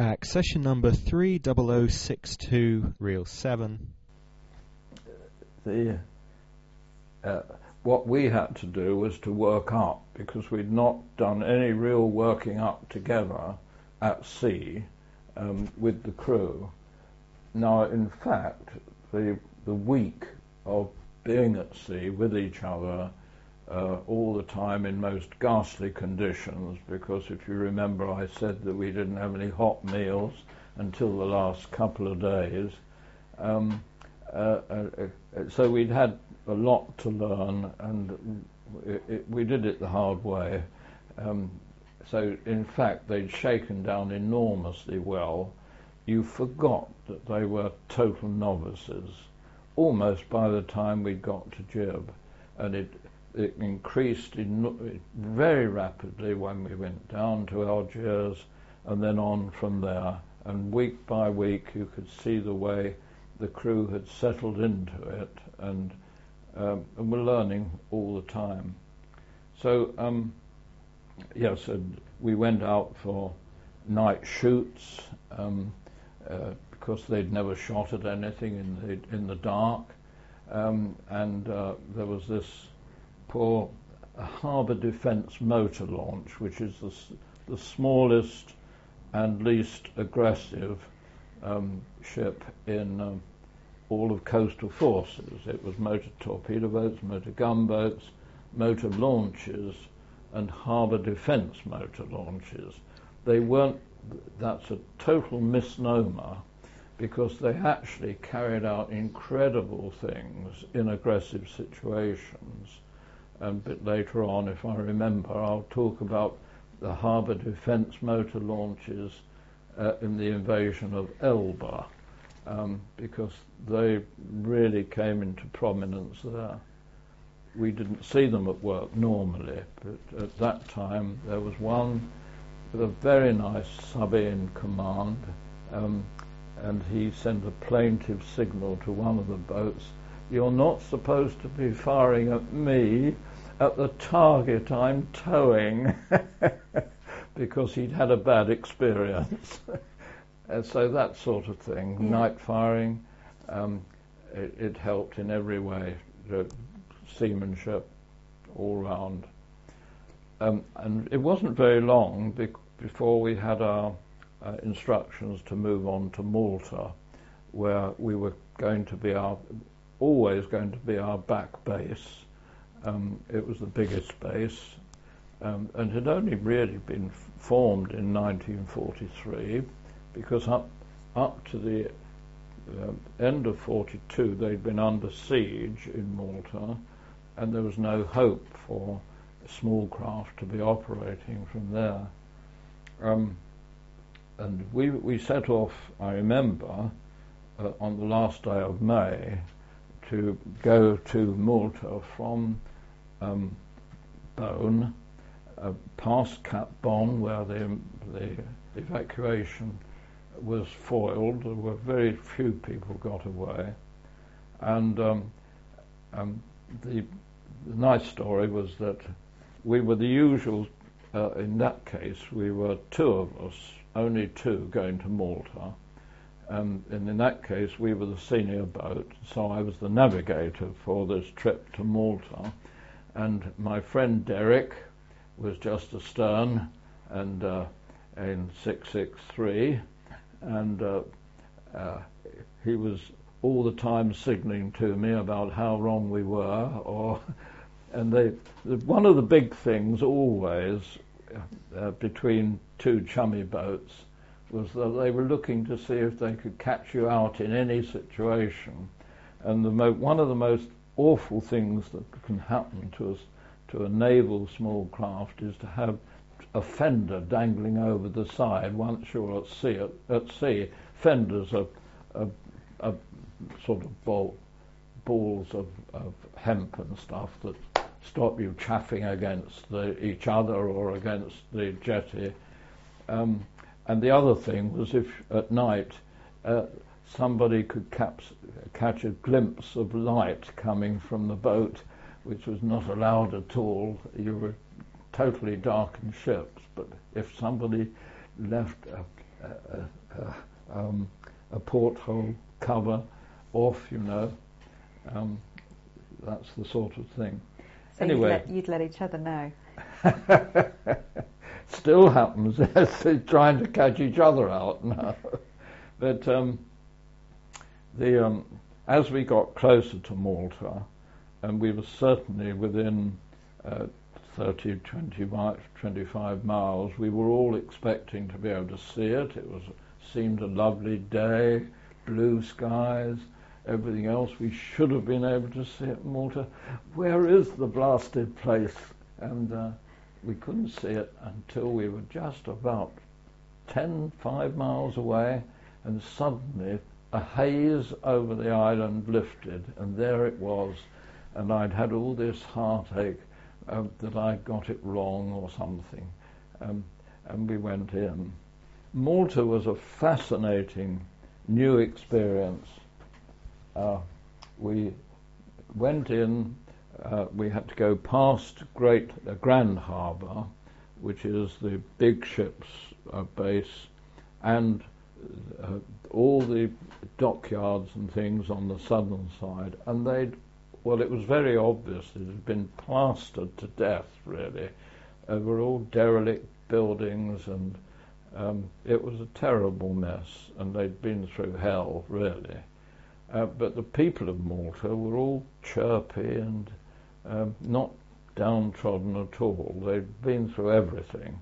Accession number 30062, reel 7. What we had to do was to work up, because we'd not done any real working up together at sea with the crew. Now, in fact, the week of being at sea with each other all the time in most ghastly conditions, because if you remember I said that we didn't have any hot meals until the last couple of days, so we'd had a lot to learn, and we did it the hard way. So in fact they'd shaken down enormously well. You forgot that they were total novices almost by the time we got to jib, and it increased very rapidly when we went down to Algiers, and then on from there. And week by week you could see the way the crew had settled into it, and were learning all the time. So yes, and we went out for night shoots because they'd never shot at anything in the dark, and there was this poor harbour defence motor launch, which is the smallest and least aggressive ship in all of coastal forces. It was motor torpedo boats, motor gunboats, motor launches, and harbour defence motor launches. They weren't. That's a total misnomer, because they actually carried out incredible things in aggressive situations. And a bit later on, if I remember, I'll talk about the harbour defence motor launches in the invasion of Elba, because they really came into prominence there. We didn't see them at work normally, but at that time there was one with a very nice subby in command, and he sent a plaintive signal to one of the boats: "You're not supposed to be firing at me, at the target I'm towing," because he'd had a bad experience. And so that sort of thing, yeah. Night firing, it helped in every way, the seamanship all round. And it wasn't very long before we had our instructions to move on to Malta, where we were going to be always going to be our back base. It was the biggest base, and had only really been formed in 1943, because up to the end of 42 they'd been under siege in Malta, and there was no hope for small craft to be operating from there. And we set off, I remember, on the last day of May to go to Malta from Beaune, past Cap Bon, where the evacuation was foiled. There were very few people got away, and the nice story was that we were the usual. In that case, we were two of us, only two, going to Malta. And in that case, we were the senior boat, so I was the navigator for this trip to Malta. And my friend Derek was just astern, and in 663, and he was all the time signalling to me about how wrong we were, and one of the big things always between two chummy boats was that they were looking to see if they could catch you out in any situation. And one of the most awful things that can happen to a naval small craft is to have a fender dangling over the side once you're at sea. Fenders are sort of balls of hemp and stuff that stop you chaffing against each other or against the jetty. And the other thing was, if at night somebody could catch a glimpse of light coming from the boat, which was not allowed at all, you were totally darkened ships. But if somebody left a porthole cover off, you know. That's the sort of thing. So anyway, you'd let each other know. Still happens. They're trying to catch each other out now. But as we got closer to Malta, and we were certainly within 30, 25 miles, we were all expecting to be able to see it. Seemed a lovely day, blue skies, everything else. We should have been able to see it in Malta. Where is the blasted place? And we couldn't see it until we were just about 5 miles away, and suddenly a haze over the island lifted, and there it was. And I'd had all this heartache that I'd got it wrong or something. And we went in. Malta was a fascinating new experience. We went in, we had to go past Grand Harbour, which is the big ships base, and all the dockyards and things on the southern side. And it was very obvious it had been plastered to death, really. They were all derelict buildings, and it was a terrible mess, and they'd been through hell, really. But the people of Malta were all chirpy and not downtrodden at all. They'd been through everything.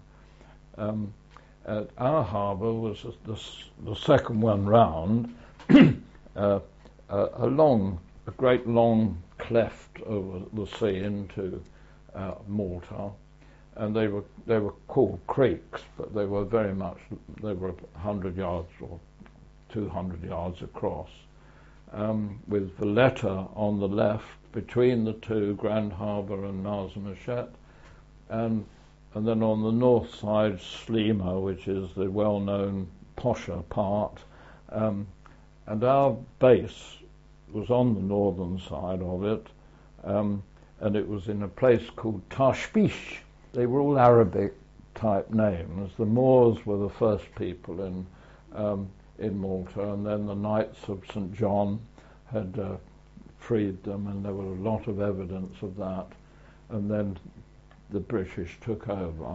Our harbour was the second one round, a great long cleft over the sea into Malta, and they were called creeks, but they were 100 yards or 200 yards across, with Valletta on the left between the two, Grand Harbour and Marsamashet, and then on the north side, Slima, which is the well-known posher part, and our base was on the northern side of it, and it was in a place called Tashbish. They were all Arabic-type names. The Moors were the first people in Malta, and then the Knights of St. John had freed them, and there was a lot of evidence of that. And then the British took over,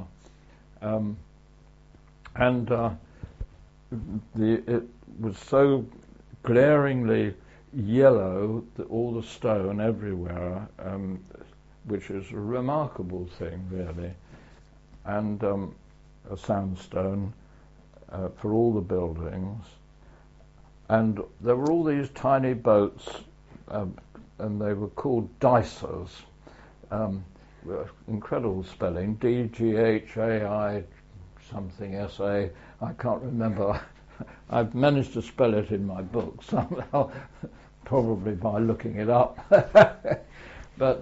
it was so glaringly yellow, all the stone everywhere, which is a remarkable thing, really, and a sandstone for all the buildings. And there were all these tiny boats, and they were called dicers. Incredible spelling, D-G-H-A-I something S-A, I can't remember. I've managed to spell it in my book somehow, probably by looking it up. But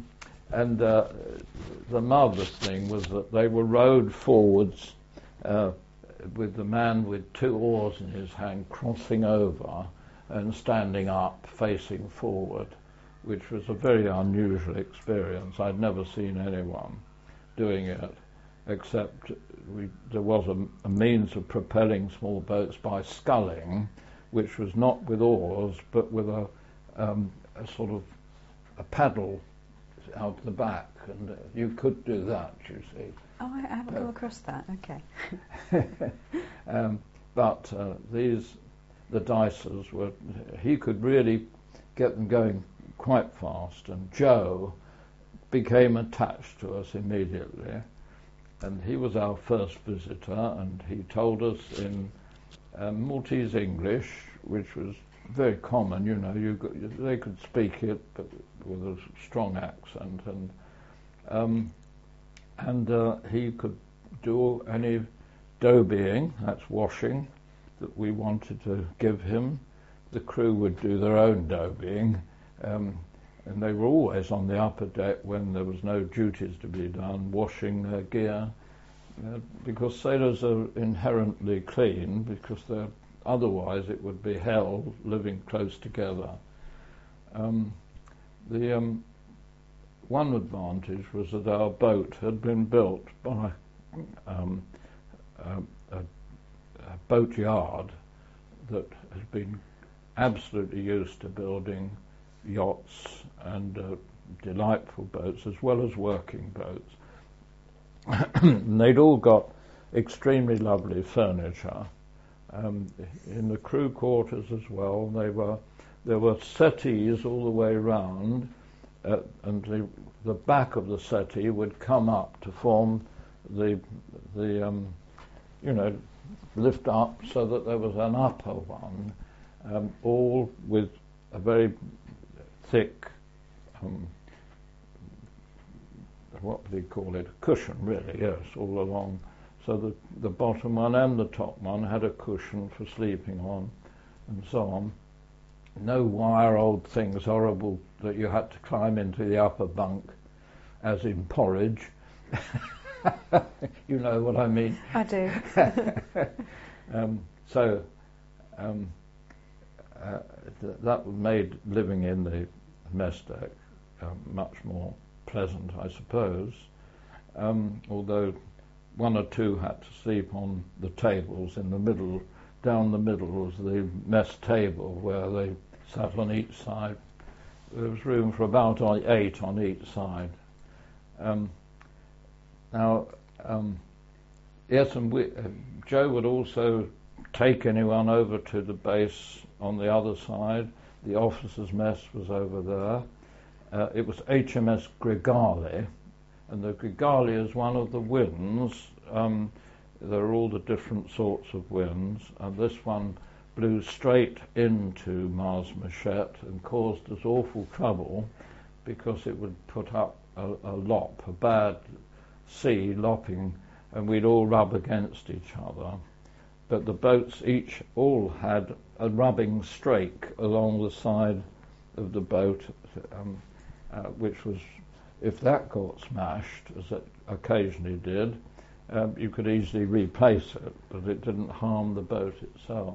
the marvellous thing was that they were rowed forwards with the man with 2 oars in his hand crossing over and standing up facing forward, which was a very unusual experience. I'd never seen anyone doing it, except there was a means of propelling small boats by sculling, which was not with oars but with a sort of a paddle out the back, and you could do that, you see. Oh, I haven't come across that. Okay. But the dicers he could really get them going quite fast, and Joe became attached to us immediately, and he was our first visitor, and he told us in Maltese English, which was very common, you know, they could speak it but with a strong accent, and he could do any dobying, that's washing, that we wanted to give him. The crew would do their own dobying, and they were always on the upper deck when there was no duties to be done, washing their gear, because sailors are inherently clean, because otherwise it would be hell living close together. The one advantage was that our boat had been built by a boat yard that has been absolutely used to building yachts and delightful boats as well as working boats. And they'd all got extremely lovely furniture. In the crew quarters as well, there were settees all the way round, and the back of the settee would come up to form the lift up so that there was an upper one, all with a very thick, what do you call it, a cushion really, yes, all along. So the bottom one and the top one had a cushion for sleeping on and so on. No wire old things horrible that you had to climb into the upper bunk, as in Porridge. You know what I mean? I do. That made living in the mess deck much more pleasant, I suppose, although one or two had to sleep on the tables in the middle. Down the middle was the mess table where they sat on each side. There was room for about 8 on each side. Yes, and Joe would also take anyone over to the base on the other side. The officers' mess was over there. It was HMS Grigali, and the Grigali is one of the winds. There are all the different sorts of winds, and this one blew straight into Mars Machette and caused us awful trouble because it would put up a lop, a bad sea lopping, and we'd all rub against each other. But the boats all had a rubbing strake along the side of the boat, which was, if that got smashed, as it occasionally did, you could easily replace it, but it didn't harm the boat itself.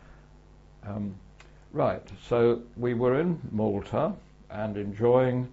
Right, so we were in Malta and enjoying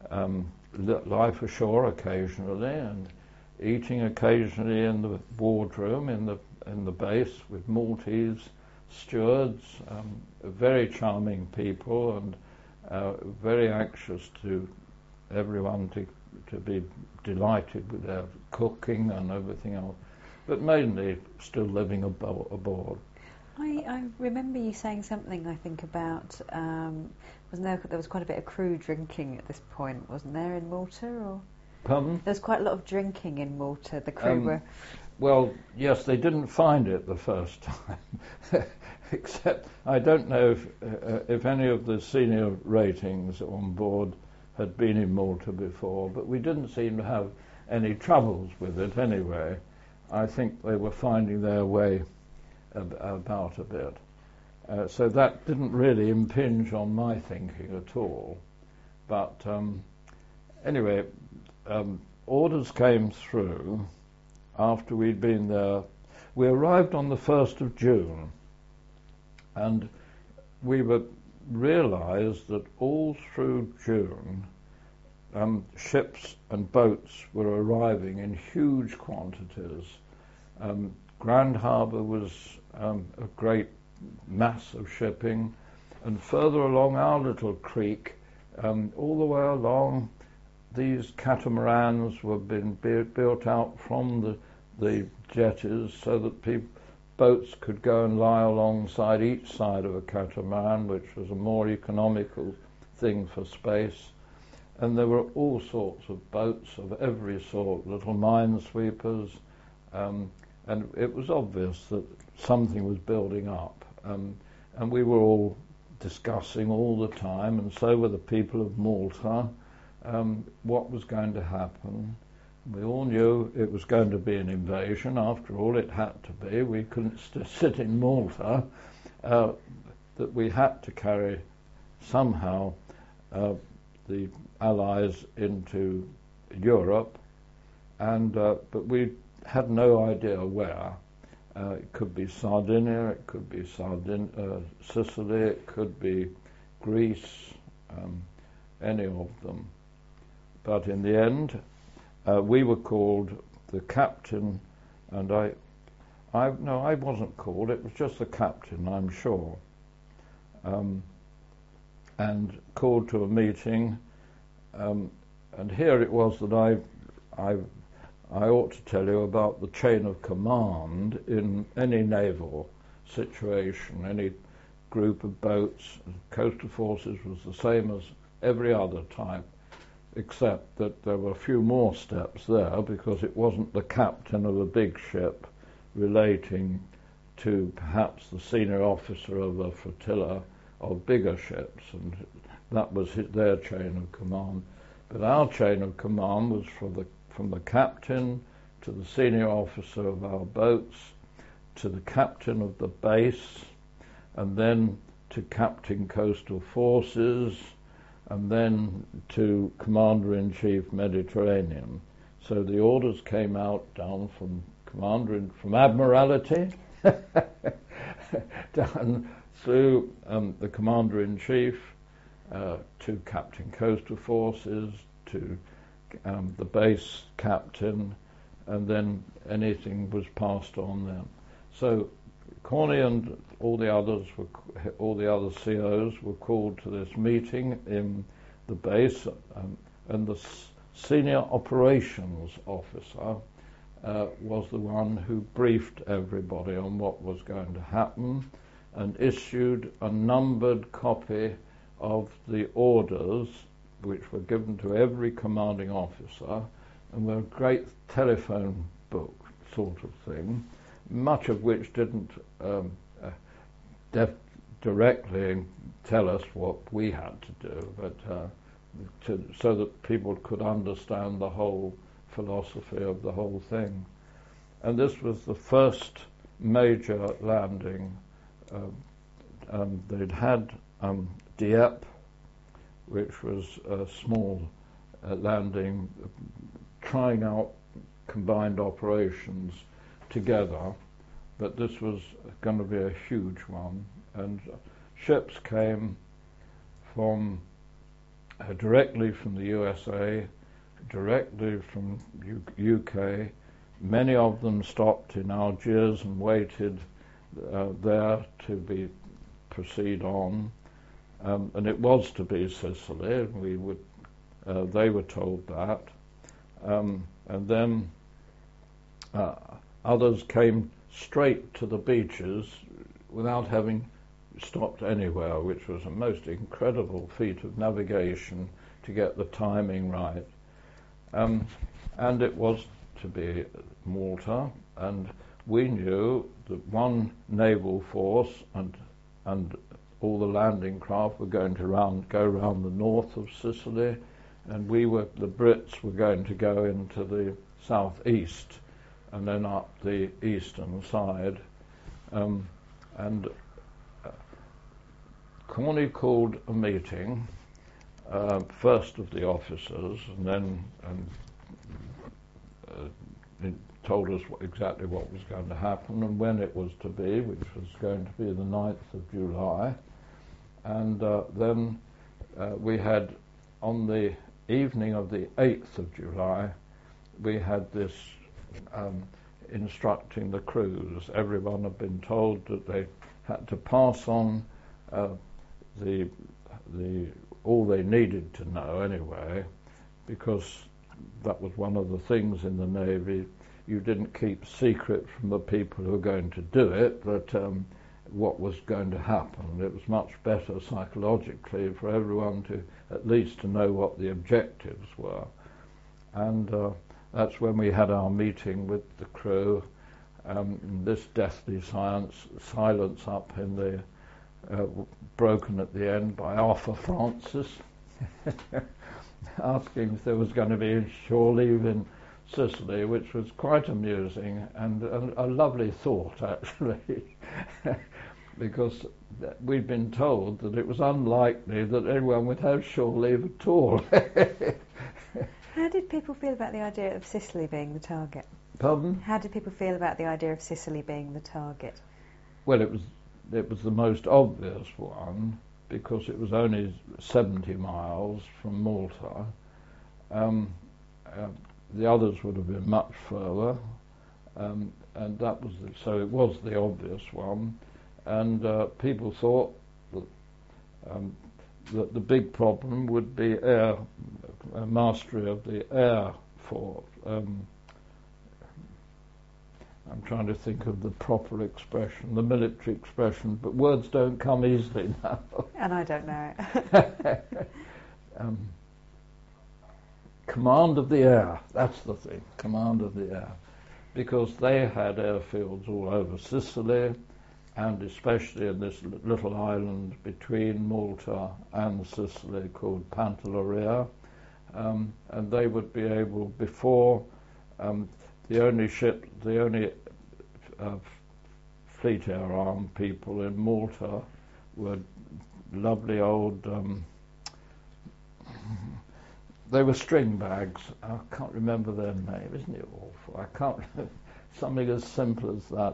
life ashore occasionally and eating occasionally in the wardroom in the base with Maltese stewards, very charming people and very anxious to everyone to be delighted with their cooking and everything else, but mainly still living aboard. I remember you saying something, I think, about, there was quite a bit of crew drinking at this point, wasn't there, in Malta? Or? Pardon? There was quite a lot of drinking in Malta, the crew were... Well, yes, they didn't find it the first time, except I don't know if any of the senior ratings on board had been in Malta before, but we didn't seem to have any troubles with it anyway. I think they were finding their way about a bit. So that didn't really impinge on my thinking at all. But anyway, orders came through after we'd been there. We arrived on the 1st of June, and we realised that all through June ships and boats were arriving in huge quantities. Grand Harbour was a great mass of shipping, and further along our little creek, all the way along, these catamarans were being built out from the jetties so that boats could go and lie alongside each side of a catamaran, which was a more economical thing for space. And there were all sorts of boats of every sort, little minesweepers, and it was obvious that something was building up. And we were all discussing all the time, and so were the people of Malta, what was going to happen. We all knew it was going to be an invasion. After all, it had to be. We couldn't sit in Malta. That we had to carry somehow the Allies into Europe, and but we had no idea where. It could be Sardinia, it could be Sicily, it could be Greece, any of them. But in the end, we were called, the captain, and I wasn't called. It was just the captain, I'm sure, and called to a meeting. And here it was that I ought to tell you about the chain of command in any naval situation, any group of boats. Coastal Forces was the same as every other type, except that there were a few more steps there, because it wasn't the captain of a big ship relating to perhaps the senior officer of a flotilla of bigger ships, and that was their chain of command. But our chain of command was from the captain to the senior officer of our boats, to the captain of the base, and then to Captain Coastal Forces, and then to Commander-in-Chief Mediterranean. So the orders came out down from Admiralty down through the Commander-in-Chief to Captain Coastal Forces, to the base captain, and then anything was passed on then. So Corney and all the other COs were called to this meeting in the base, and the senior operations officer was the one who briefed everybody on what was going to happen and issued a numbered copy of the orders, which were given to every commanding officer, and were a great telephone book sort of thing, much of which didn't directly tell us what we had to do, but so that people could understand the whole philosophy of the whole thing. And this was the first major landing. They'd had Dieppe, which was a small landing, trying out combined operations together, but this was going to be a huge one. And ships came from directly from the USA, directly from UK. Many of them stopped in Algiers and waited there to proceed on. And it was to be Sicily. They were told that, and then others came straight to the beaches without having stopped anywhere, which was a most incredible feat of navigation to get the timing right. And it was to be Malta, and we knew that one naval force and all the landing craft were going to go round the north of Sicily, and the Brits were going to go into the southeast and then up the eastern side. And Corney called a meeting, first of the officers, and then it told us exactly what was going to happen and when it was to be, which was going to be the 9th of July. And then we had, on the evening of the 8th of July, we had this instructing the crews. Everyone had been told that they had to pass on all they needed to know anyway, because that was one of the things in the Navy. You didn't keep secret from the people who were going to do it that what was going to happen. It was much better psychologically for everyone to at least to know what the objectives were. And that's when we had our meeting with the crew. This deathly silence up in the broken at the end by Arthur Francis asking if there was going to be a shore leave in Sicily, which was quite amusing and a lovely thought, actually, because we'd been told that it was unlikely that anyone would have shore leave at all. How did people feel about the idea of Sicily being the target? Pardon? How did people feel about the idea of Sicily being the target? Well, it was the most obvious one, because it was only 70 miles from Malta. The others would have been much further, and that was so it was the obvious one, and people thought that the big problem would be mastery of the air force. I'm trying to think of the proper expression, the military expression, but words don't come easily now. And I don't know it. Command of the air, that's the thing, command of the air. Because they had airfields all over Sicily, and especially in this little island between Malta and Sicily called Pantelleria, and they would be able, before the only fleet air arm people in Malta were lovely old, they were string bags. I can't remember their name. Isn't it awful? I can't. Something as simple as that.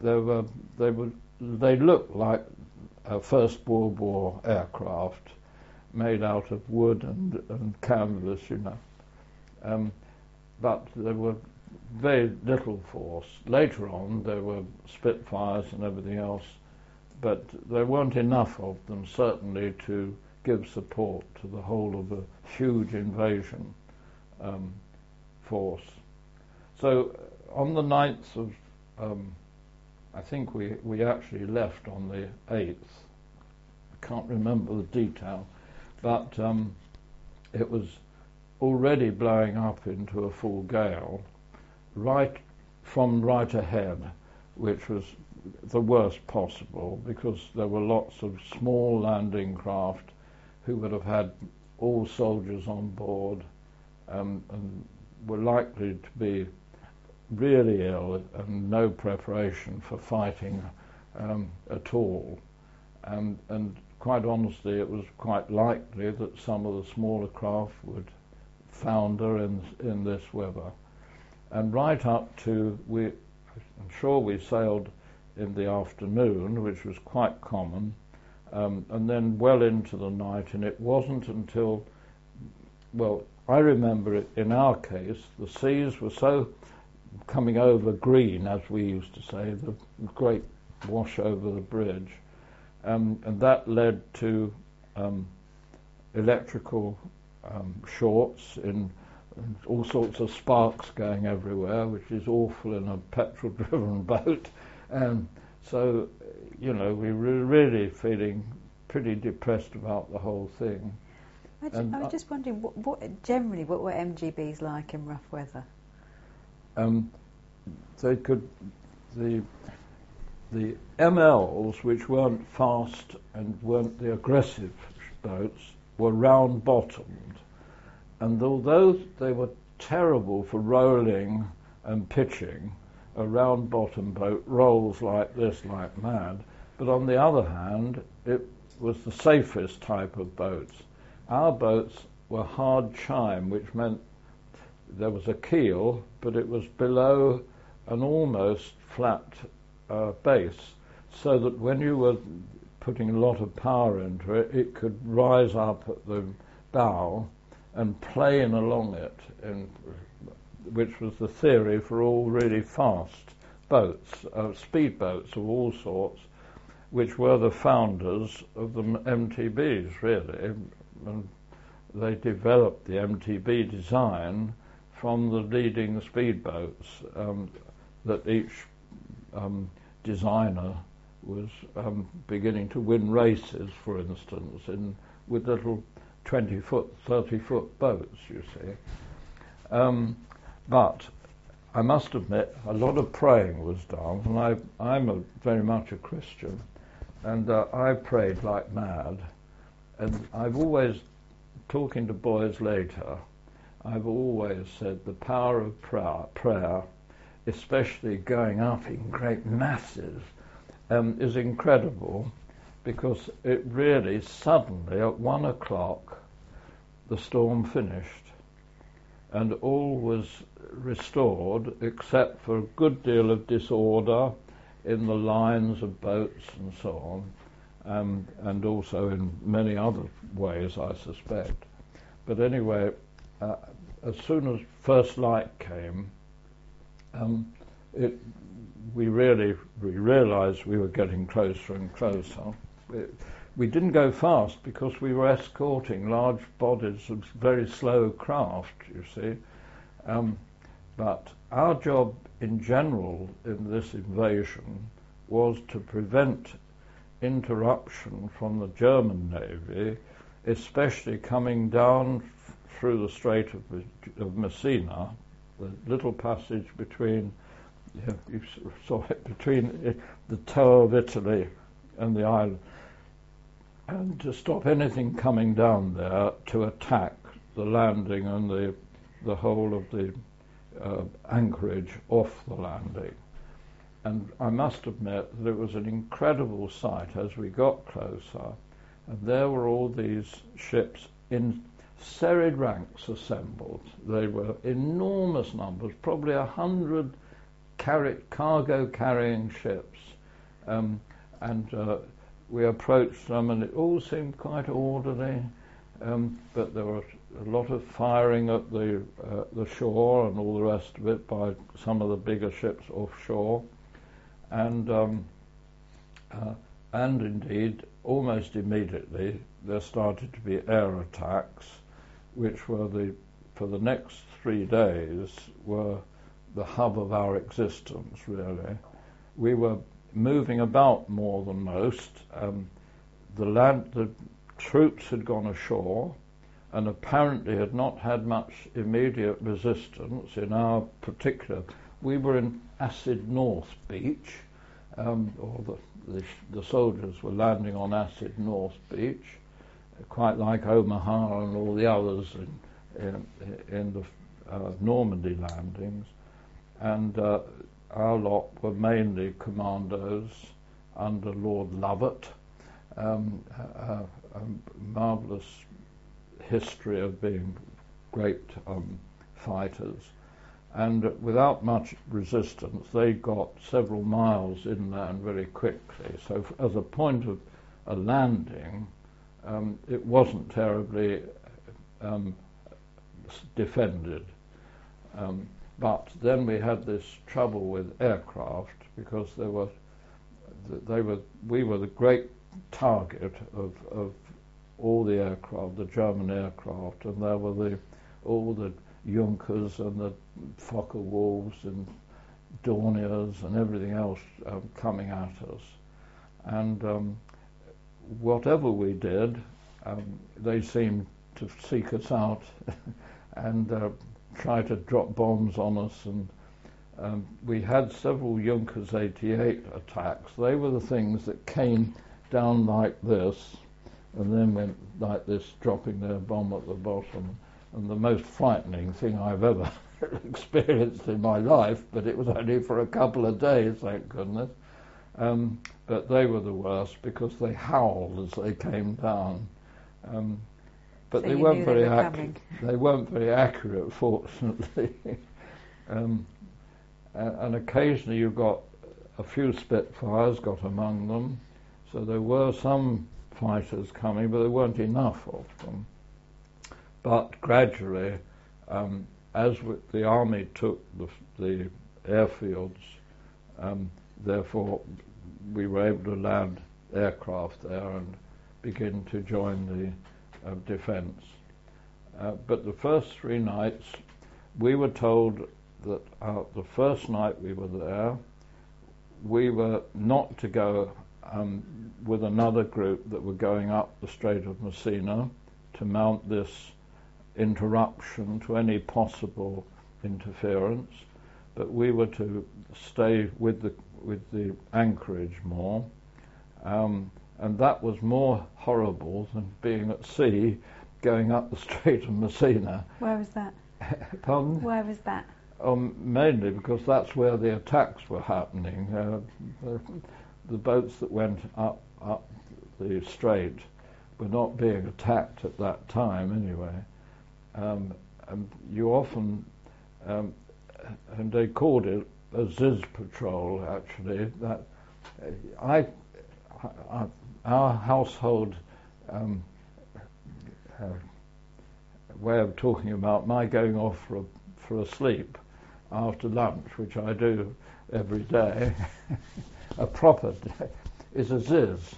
They looked like a First World War aircraft made out of wood and canvas, you know. But there were very little force. Later on, there were Spitfires and everything else, but there weren't enough of them, certainly, to give support to the whole of a huge invasion force. So on the 9th of, I think we actually left on the 8th. I can't remember the detail, but it was already blowing up into a full gale right ahead, which was the worst possible because there were lots of small landing craft who would have had all soldiers on board and were likely to be really ill and no preparation for fighting at all. And quite honestly, it was quite likely that some of the smaller craft would founder in this weather. And right up to, I'm sure we sailed in the afternoon, which was quite common, and then well into the night, and it wasn't until, well, I remember it in our case, the seas were so coming over green, as we used to say, the great wash over the bridge, and that led to electrical shorts and all sorts of sparks going everywhere, which is awful in a petrol-driven boat. And so, you know, we were really feeling pretty depressed about the whole thing. I was just wondering, what generally, what were MGBs like in rough weather? They could, the MLs, which weren't fast and weren't the aggressive boats, were round-bottomed. And although they were terrible for rolling and pitching, a round-bottom boat rolls like this, like mad. But on the other hand, it was the safest type of boats. Our boats were hard chine, which meant there was a keel, but it was below an almost flat base, so that when you were putting a lot of power into it, it could rise up at the bow and plane along it, which was the theory for all really fast boats, speedboats of all sorts, which were the founders of the MTBs, really. And they developed the MTB design from the leading speedboats that each designer was beginning to win races, for instance, with little 20-foot, 30-foot boats, you see. But I must admit, a lot of praying was done, and I'm very much a Christian, and I prayed like mad. And I've always, talking to boys later, I've always said the power of prayer, especially going up in great masses, is incredible, because it really suddenly, at 1 o'clock, the storm finished, and all was restored except for a good deal of disorder in the lines of boats and so on, and also in many other ways, I suspect. But anyway, as soon as first light came, we realised we were getting closer and closer. We didn't go fast because we were escorting large bodies of very slow craft, you see. But our job in general in this invasion was to prevent interruption from the German Navy, especially coming down through the Strait of Messina, the little passage between, you saw it, between the toe of Italy and the island, and to stop anything coming down there to attack the landing and the whole of the anchorage off the landing. And I must admit that it was an incredible sight as we got closer, and there were all these ships in serried ranks assembled. They were enormous numbers, probably 100 cargo-carrying ships, and we approached them, and it all seemed quite orderly, but there was a lot of firing at the shore and all the rest of it by some of the bigger ships offshore, and indeed, almost immediately, there started to be air attacks, which were for the next 3 days, were the hub of our existence, really. We were moving about more than most. The troops had gone ashore and apparently had not had much immediate resistance in our particular. We were in Acid North Beach, or the soldiers were landing on Acid North Beach, quite like Omaha and all the others in the Normandy landings, and our lot were mainly commandos under Lord Lovat, a marvellous history of being great fighters, and without much resistance they got several miles inland very quickly. So as a point of a landing, it wasn't terribly defended. But then we had this trouble with aircraft because we were the great target of all the aircraft, the German aircraft, and there were all the Junkers and the Fokker-Wulfs and Dorniers and everything else coming at us. And whatever we did, they seemed to seek us out and try to drop bombs on us. And we had several Junkers 88 attacks. They were the things that came down like this and then went like this, dropping their bomb at the bottom. And the most frightening thing I've ever experienced in my life, but it was only for a couple of days, thank goodness. But they were the worst because they howled as they came down. But so they weren't very accurate. They weren't very accurate, fortunately. And occasionally you got a few Spitfires got among them, so there were some fighters coming, but there weren't enough of them. But gradually, as the army took the airfields, therefore we were able to land aircraft there and begin to join the defence. But the first 3 nights, we were told that the first night we were there, we were not to go with another group that were going up the Strait of Messina to mount this interruption to any possible interference, but we were to stay with the anchorage more, and that was more horrible than being at sea, going up the Strait of Messina. Where was that? Pardon? Where was that? Mainly because that's where the attacks were happening. The boats that went up the strait were not being attacked at that time anyway. And you often, and they called it a Ziz patrol actually. That our household way of talking about my going off for a sleep after lunch, which I do every day, a proper day, is a Ziz.